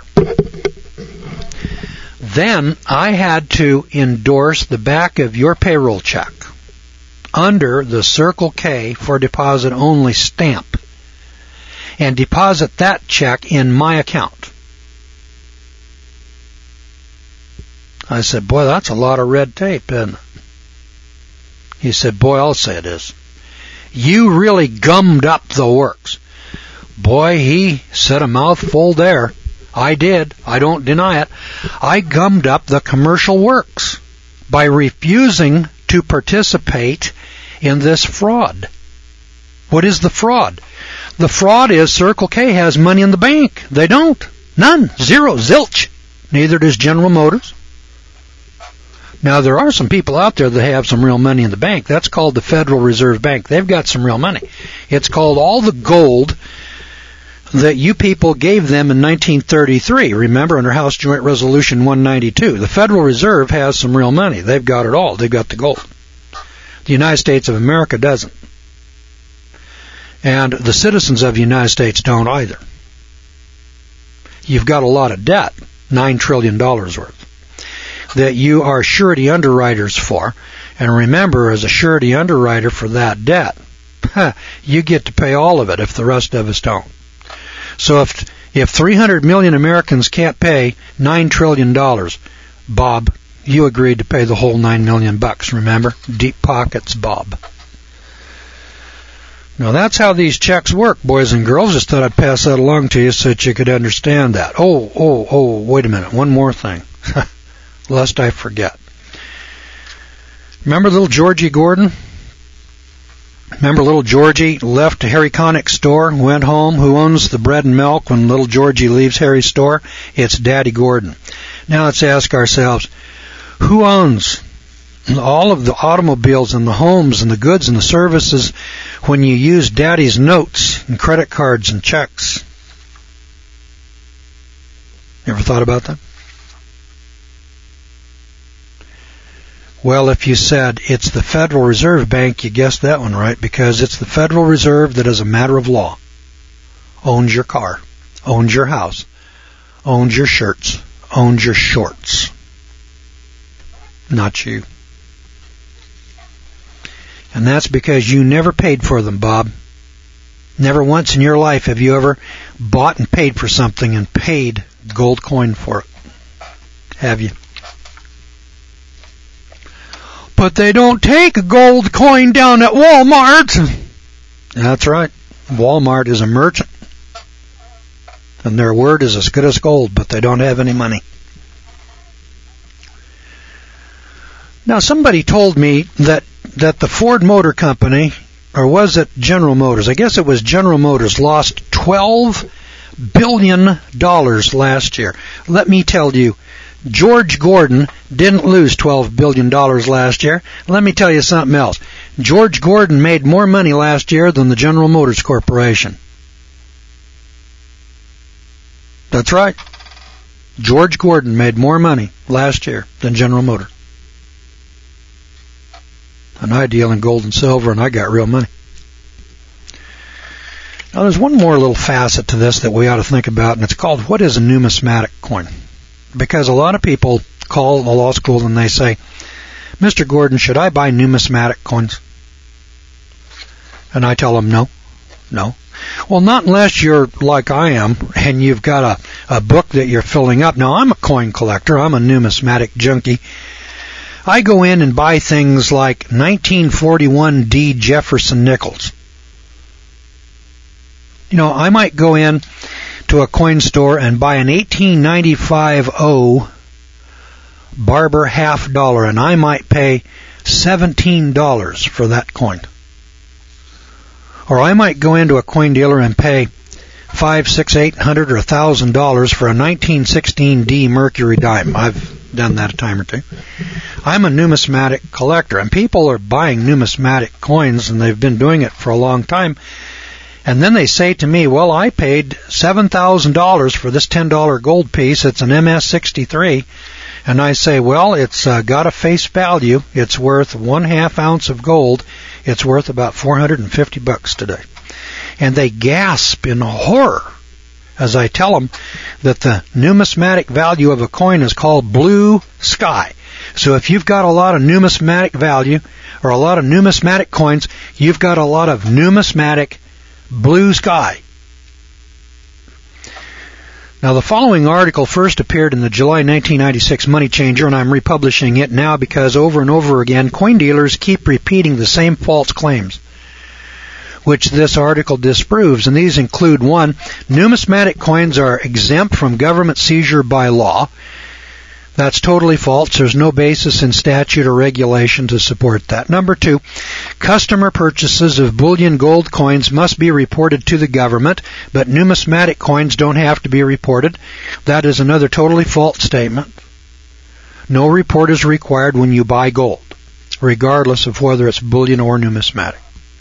Then I had to endorse the back of your payroll check under the Circle K for deposit only stamp and deposit that check in my account. I said, boy, that's a lot of red tape, isn't it? He said, boy, I'll say it is. You really gummed up the works. Boy, he said a mouthful there. I did. I don't deny it. I gummed up the commercial works by refusing to participate in this fraud. What is the fraud? The fraud is Circle K has money in the bank. They don't. None. Zero. Zilch. Neither does General Motors. Now, there are some people out there that have some real money in the bank. That's called the Federal Reserve Bank. They've got some real money. It's called all the gold that you people gave them in 1933. Remember, under House Joint Resolution 192. The Federal Reserve has some real money. They've got it all. They've got the gold. The United States of America doesn't. And the citizens of the United States don't either. You've got a lot of debt, $9 trillion worth, that you are surety underwriters for. And remember, as a surety underwriter for that debt, you get to pay all of it if the rest of us don't. So if 300 million Americans can't pay $9 trillion, Bob, you agreed to pay the whole $9 million bucks, remember? Deep pockets, Bob. Now, that's how these checks work, boys and girls. Just thought I'd pass that along to you so that you could understand that. Oh, wait a minute. One more thing, lest I forget. Remember little Georgie Gordon? Remember little Georgie left Harry Connick's store, went home. Who owns the bread and milk when little Georgie leaves Harry's store? It's Daddy Gordon. Now let's ask ourselves, who owns all of the automobiles and the homes and the goods and the services when you use Daddy's notes and credit cards and checks? You ever thought about that? Well, if you said it's the Federal Reserve Bank, you guessed that one right, because it's the Federal Reserve that, as a matter of law, owns your car, owns your house, owns your shirts, owns your shorts. Not you. And that's because you never paid for them, Bob. Never once in your life have you ever bought and paid for something and paid gold coin for it. Have you? But they don't take a gold coin down at Walmart. That's right. Walmart is a merchant. And their word is as good as gold, but they don't have any money. Now, somebody told me that the Ford Motor Company, or was it General Motors? I guess it was General Motors, lost $12 billion last year. Let me tell you, George Gordon didn't lose $12 billion last year. Let me tell you something else. George Gordon made more money last year than the General Motors Corporation. That's right. George Gordon made more money last year than General Motors. And I deal in gold and silver, and I got real money. Now, there's one more little facet to this that we ought to think about, and it's called, what is a numismatic coin? Because a lot of people call the law school and they say, Mr. Gordon, should I buy numismatic coins? And I tell them, no. Well, not unless you're like I am and you've got a book that you're filling up. Now, I'm a coin collector. I'm a numismatic junkie. I go in and buy things like 1941 D. Jefferson nickels. You know, I might go in to a coin store and buy an 1895 O Barber half dollar, and I might pay $17 for that coin. Or I might go into a coin dealer and pay $500, $600, $800, or $1,000 for a 1916 D Mercury dime. I've done that a time or two. I'm a numismatic collector, and people are buying numismatic coins, and they've been doing it for a long time. And then they say to me, well, I paid $7,000 for this $10 gold piece. It's an MS-63. And I say, well, it's got a face value. It's worth 1/2 ounce of gold. It's worth about $450 today. And they gasp in horror as I tell them that the numismatic value of a coin is called blue sky. So if you've got a lot of numismatic value or a lot of numismatic coins, you've got a lot of numismatic blue sky. Now, the following article first appeared in the July 1996 Money Changer, and I'm republishing it now because over and over again, coin dealers keep repeating the same false claims, which this article disproves. And these include, 1, numismatic coins are exempt from government seizure by law. That's totally false. There's no basis in statute or regulation to support that. Number 2, customer purchases of bullion gold coins must be reported to the government, but numismatic coins don't have to be reported. That is another totally false statement. No report is required when you buy gold, regardless of whether it's bullion or numismatic.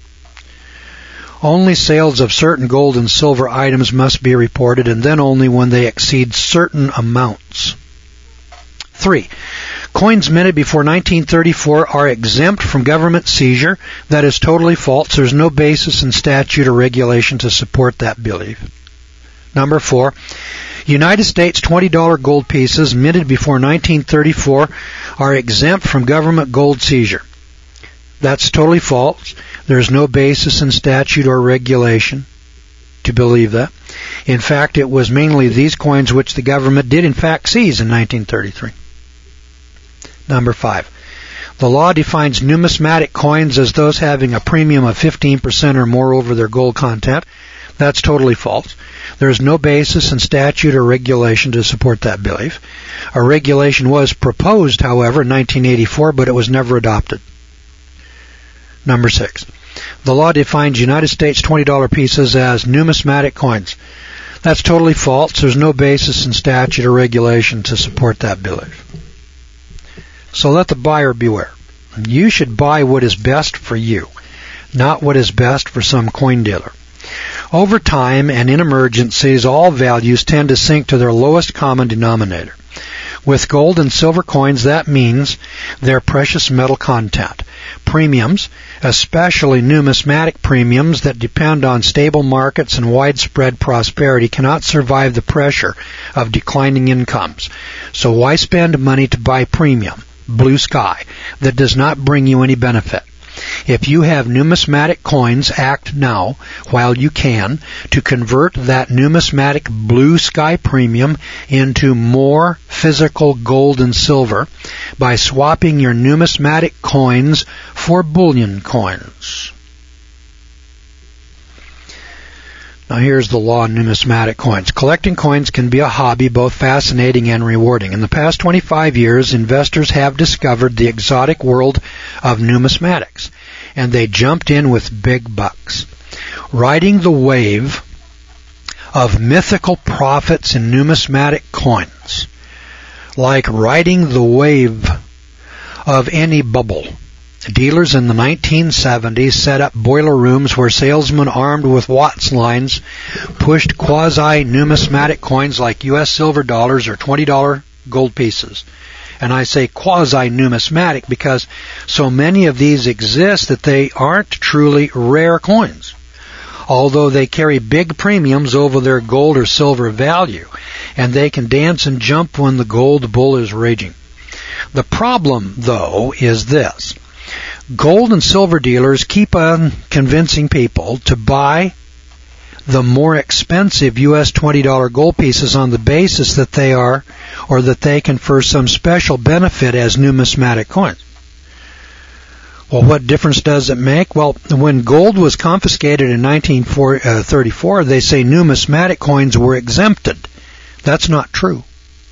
Only sales of certain gold and silver items must be reported, and then only when they exceed certain amounts. 3, coins minted before 1934 are exempt from government seizure. That is totally false. There's no basis in statute or regulation to support that belief. Number 4, United States $20 gold pieces minted before 1934 are exempt from government gold seizure. That's totally false. There's no basis in statute or regulation to believe that. In fact, it was mainly these coins which the government did in fact seize in 1933. Number 5, the law defines numismatic coins as those having a premium of 15% or more over their gold content. That's totally false. There is no basis in statute or regulation to support that belief. A regulation was proposed, however, in 1984, but it was never adopted. Number 6, the law defines United States $20 pieces as numismatic coins. That's totally false. There's no basis in statute or regulation to support that belief. So let the buyer beware. You should buy what is best for you, not what is best for some coin dealer. Over time and in emergencies, all values tend to sink to their lowest common denominator. With gold and silver coins, that means their precious metal content. Premiums, especially numismatic premiums that depend on stable markets and widespread prosperity, cannot survive the pressure of declining incomes. So why spend money to buy premium, blue sky, that does not bring you any benefit? If you have numismatic coins, act now while you can to convert that numismatic blue sky premium into more physical gold and silver by swapping your numismatic coins for bullion coins. Now here's the law on numismatic coins. Collecting coins can be a hobby, both fascinating and rewarding. In the past 25 years, investors have discovered the exotic world of numismatics, and they jumped in with big bucks. Riding the wave of mythical profits in numismatic coins, like riding the wave of any bubble. Dealers in the 1970s set up boiler rooms where salesmen armed with Watts lines pushed quasi-numismatic coins like U.S. silver dollars or $20 gold pieces. And I say quasi-numismatic because so many of these exist that they aren't truly rare coins, although they carry big premiums over their gold or silver value, and they can dance and jump when the gold bull is raging. The problem, though, is this. Gold and silver dealers keep on convincing people to buy the more expensive U.S. $20 gold pieces on the basis that they are, or that they confer some special benefit as numismatic coins. Well, what difference does it make? Well, when gold was confiscated in 1934, they say numismatic coins were exempted. That's not true,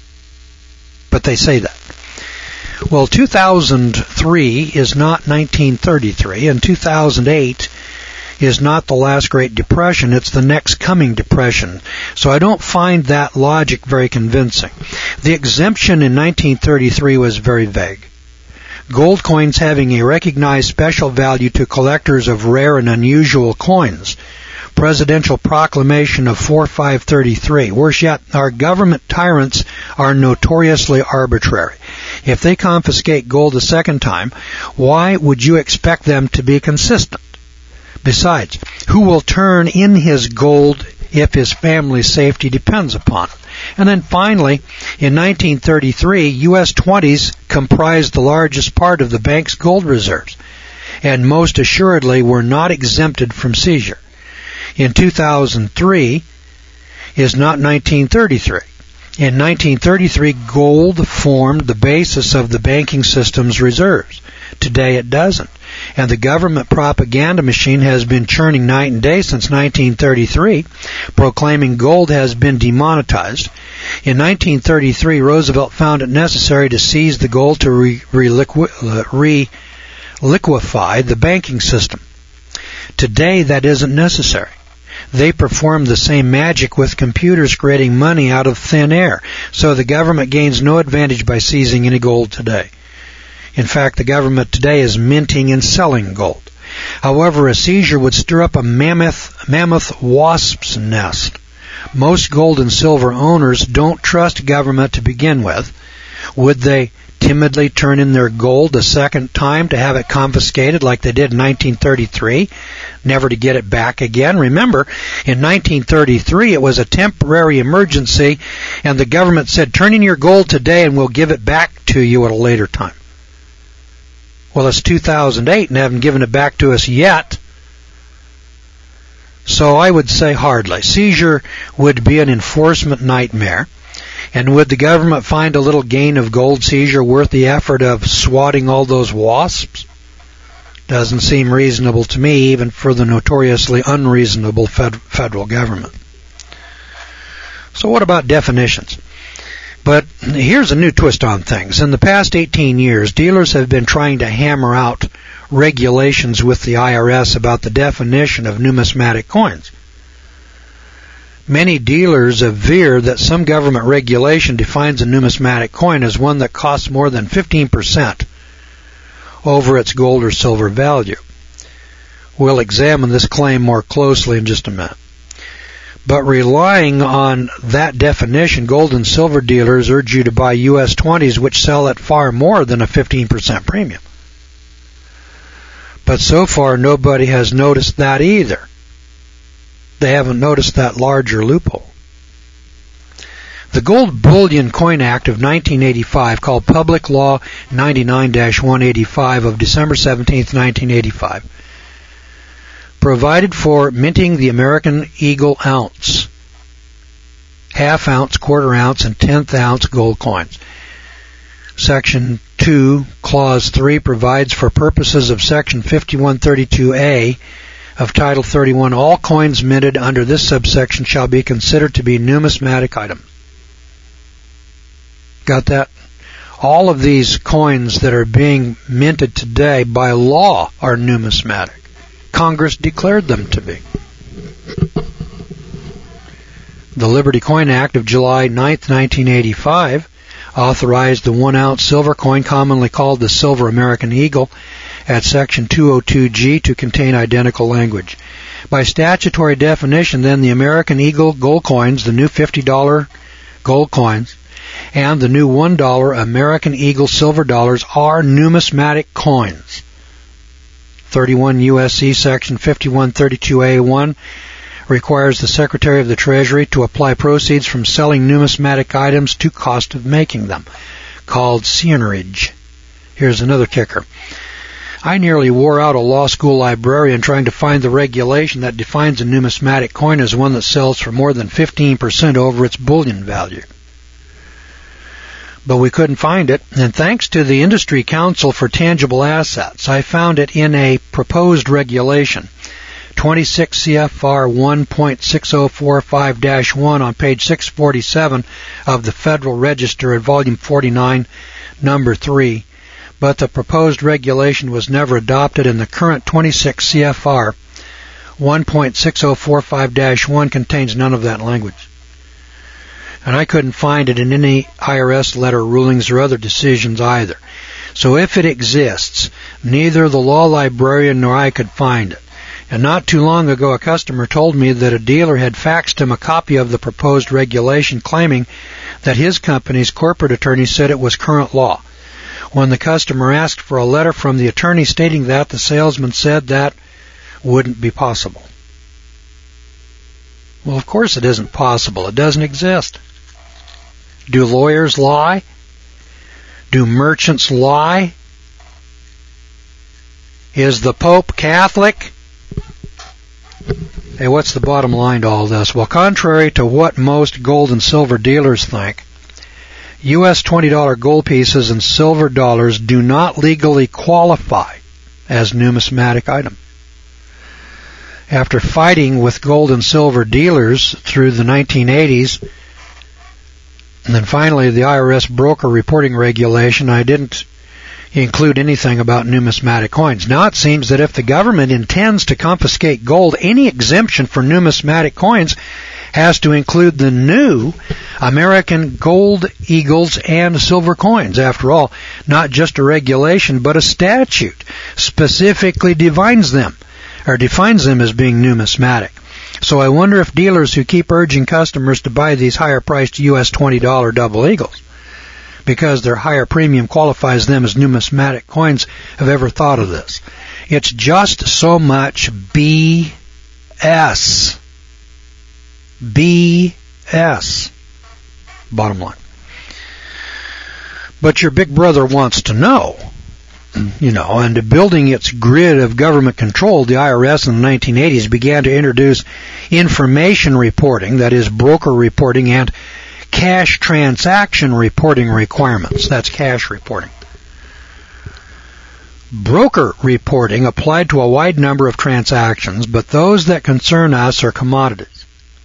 but they say that. Well, 2003 is not 1933, and 2008 is not the last Great Depression. It's the next coming depression. So I don't find that logic very convincing. The exemption in 1933 was very vague. Gold coins having a recognized special value to collectors of rare and unusual coins. Presidential Proclamation of 4533. Worse yet, our government tyrants are notoriously arbitrary. If they confiscate gold a second time, why would you expect them to be consistent? Besides, who will turn in his gold if his family's safety depends upon it? And then finally, in 1933, U.S. 20s comprised the largest part of the bank's gold reserves, and most assuredly were not exempted from seizure. In 2003 is not 1933. In 1933, gold formed the basis of the banking system's reserves. Today it doesn't. And the government propaganda machine has been churning night and day since 1933, proclaiming gold has been demonetized. In 1933, Roosevelt found it necessary to seize the gold to liquefy the banking system. Today that isn't necessary. They perform the same magic with computers creating money out of thin air, so the government gains no advantage by seizing any gold today. In fact, the government today is minting and selling gold. However, a seizure would stir up a mammoth wasp's nest. Most gold and silver owners don't trust government to begin with. Would they timidly turn in their gold a second time to have it confiscated like they did in 1933, never to get it back again? Remember, in 1933 it was a temporary emergency, and the government said, turn in your gold today and we'll give it back to you at a later time. Well, it's 2008 and they haven't given it back to us yet. So I would say hardly. Seizure would be an enforcement nightmare. And would the government find a little gain of gold seizure worth the effort of swatting all those wasps? Doesn't seem reasonable to me, even for the notoriously unreasonable federal government. So what about definitions? But here's a new twist on things. In the past 18 years, dealers have been trying to hammer out regulations with the IRS about the definition of numismatic coins. Many dealers aver that some government regulation defines a numismatic coin as one that costs more than 15% over its gold or silver value. We'll examine this claim more closely in just a minute. But relying on that definition, gold and silver dealers urge you to buy U.S. 20s which sell at far more than a 15% premium. But so far nobody has noticed that either. They haven't noticed that larger loophole. The Gold Bullion Coin Act of 1985, called Public Law 99-185 of December 17, 1985, provided for minting the American Eagle ounce, half-ounce, quarter-ounce, and tenth-ounce gold coins. Section 2, Clause 3 provides for purposes of Section 5132A of Title 31, all coins minted under this subsection shall be considered to be numismatic items. Got that? All of these coins that are being minted today by law are numismatic. Congress declared them to be. The Liberty Coin Act of July 9, 1985, authorized the 1-ounce silver coin, commonly called the Silver American Eagle, at Section 202G to contain identical language. By statutory definition, then, the American Eagle gold coins, the new $50 gold coins, and the new $1 American Eagle silver dollars are numismatic coins. 31 U.S.C. Section 5132A1 requires the Secretary of the Treasury to apply proceeds from selling numismatic items to cost of making them, called seigniorage. Here's another kicker. I nearly wore out a law school librarian trying to find the regulation that defines a numismatic coin as one that sells for more than 15% over its bullion value. But we couldn't find it, and thanks to the Industry Council for Tangible Assets, I found it in a proposed regulation, 26 CFR 1.6045-1 on page 647 of the Federal Register at volume 49, number 3. But the proposed regulation was never adopted, and the current 26 CFR 1.6045-1 contains none of that language. And I couldn't find it in any IRS letter rulings or other decisions either. So if it exists, neither the law librarian nor I could find it. And not too long ago, a customer told me that a dealer had faxed him a copy of the proposed regulation claiming that his company's corporate attorney said it was current law. When the customer asked for a letter from the attorney stating that, the salesman said that wouldn't be possible. Well, of course it isn't possible. It doesn't exist. Do lawyers lie? Do merchants lie? Is the Pope Catholic? Hey, what's the bottom line to all this? Well, contrary to what most gold and silver dealers think, U.S. $20 gold pieces and silver dollars do not legally qualify as numismatic items. After fighting with gold and silver dealers through the 1980s, and then finally the IRS broker reporting regulation, I didn't include anything about numismatic coins. Now it seems that if the government intends to confiscate gold, any exemption for numismatic coins has to include the new American gold eagles and silver coins. After all, not just a regulation, but a statute specifically defines them as being numismatic. So I wonder if dealers who keep urging customers to buy these higher-priced U.S. $20 double eagles because their higher premium qualifies them as numismatic coins have ever thought of this. It's just so much BS. BS. Bottom line. But your big brother wants to know, and building its grid of government control, the IRS in the 1980s began to introduce information reporting, that is broker reporting, and cash transaction reporting requirements. That's cash reporting. Broker reporting applied to a wide number of transactions, but those that concern us are commodities.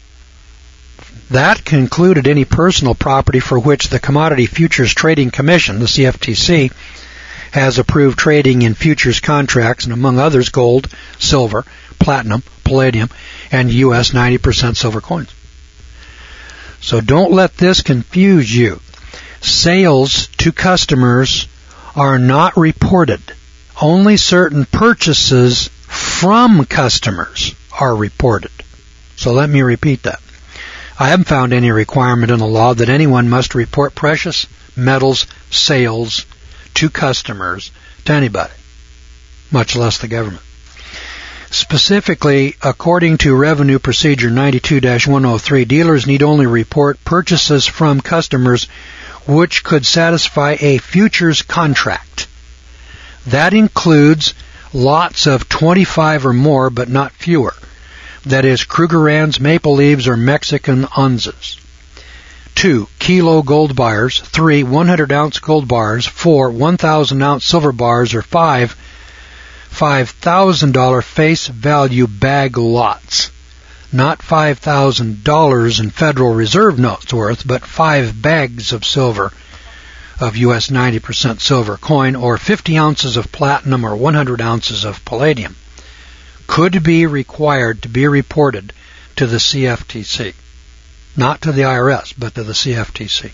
That concluded any personal property for which the Commodity Futures Trading Commission, the CFTC, has approved trading in futures contracts, and among others gold, silver, platinum, palladium, and U.S. 90% silver coins. So don't let this confuse you. Sales to customers are not reported. Only certain purchases from customers are reported. So let me repeat that. I haven't found any requirement in the law that anyone must report precious metals sales to customers to anybody, much less the government. Specifically, according to Revenue Procedure 92-103, dealers need only report purchases from customers which could satisfy a futures contract. That includes lots of 25 or more, but not fewer. That is, Krugerrands, Maple Leaves, or Mexican Onzas. 2. Kilo gold bars. 3. 100-ounce gold bars. 4. 1,000-ounce silver bars. Or 5. $5,000 face value bag lots. Not $5,000 in Federal Reserve notes worth, but 5 bags of silver, of U.S. 90% silver coin, or 50 ounces of platinum, or 100 ounces of palladium, could be required to be reported to the CFTC. Not to the IRS, but to the CFTC.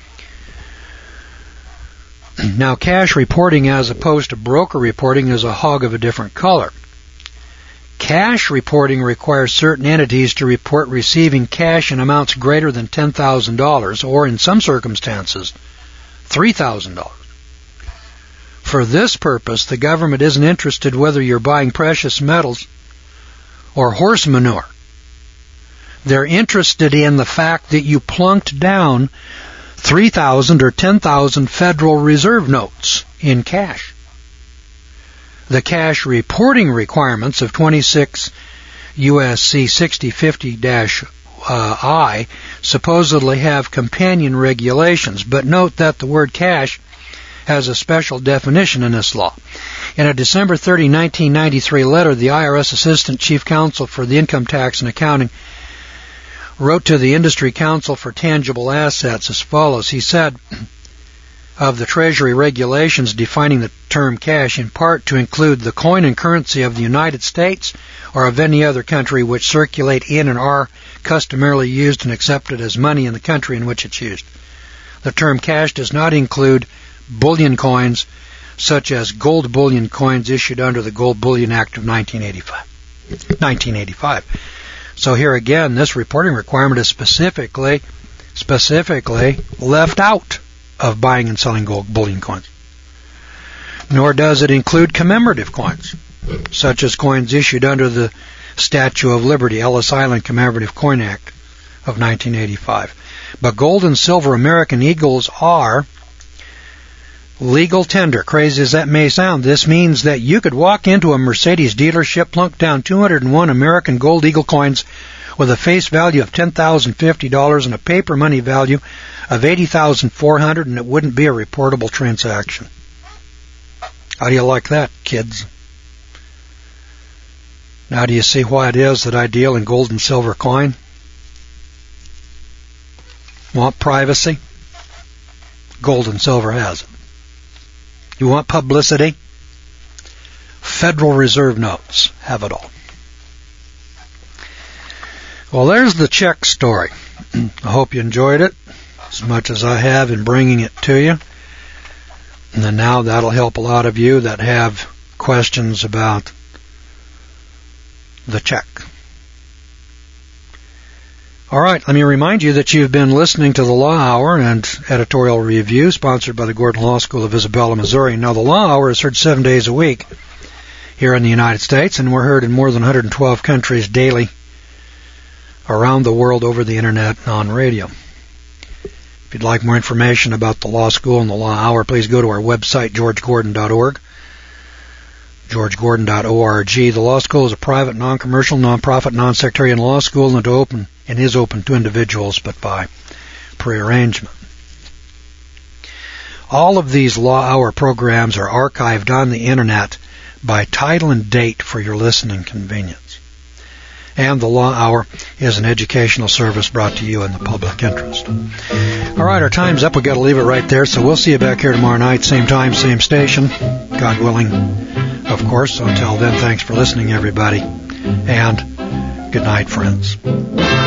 Now, cash reporting as opposed to broker reporting is a hog of a different color. Cash reporting requires certain entities to report receiving cash in amounts greater than $10,000, or in some circumstances, $3,000. For this purpose, the government isn't interested whether you're buying precious metals or horse manure. They're interested in the fact that you plunked down 3,000 or 10,000 Federal Reserve notes in cash. The cash reporting requirements of 26 U.S.C. 6050-I supposedly have companion regulations, but note that the word cash has a special definition in this law. In a December 30, 1993 letter, the IRS Assistant Chief Counsel for the Income Tax and Accounting wrote to the Industry Council for Tangible Assets as follows. He said, of the Treasury regulations defining the term cash in part to include the coin and currency of the United States or of any other country which circulate in and are customarily used and accepted as money in the country in which it's used. The term cash does not include bullion coins such as gold bullion coins issued under the Gold Bullion Act of 1985. So here again, this reporting requirement is specifically left out of buying and selling gold bullion coins. Nor does it include commemorative coins, such as coins issued under the Statue of Liberty, Ellis Island Commemorative Coin Act of 1985. But gold and silver American Eagles are legal tender. Crazy as that may sound, this means that you could walk into a Mercedes dealership, plunk down 201 American Gold Eagle coins with a face value of $10,050 and a paper money value of $80,400, and it wouldn't be a reportable transaction. How do you like that, kids? Now do you see why it is that I deal in gold and silver coin? Want privacy? Gold and silver has it. You want publicity? Federal Reserve notes have it all. Well, there's the check story. I hope you enjoyed it as much as I have in bringing it to you. And then now that'll help a lot of you that have questions about the check. All right, let me remind you that you've been listening to the Law Hour and editorial review sponsored by the Gordon Law School of Isabella, Missouri. Now, the Law Hour is heard 7 days a week here in the United States, and we're heard in more than 112 countries daily around the world over the Internet and on radio. If you'd like more information about the Law School and the Law Hour, please go to our website, georgegordon.org. georgegordon.org. The Law School is a private, non-commercial, non-profit, non-sectarian law school and is open to individuals, but by prearrangement. All of these Law Hour programs are archived on the Internet by title and date for your listening convenience. And the Law Hour is an educational service brought to you in the public interest. All right, our time's up. We've got to leave it right there, so we'll see you back here tomorrow night, same time, same station, God willing, of course. So until then, thanks for listening, everybody, and good night, friends.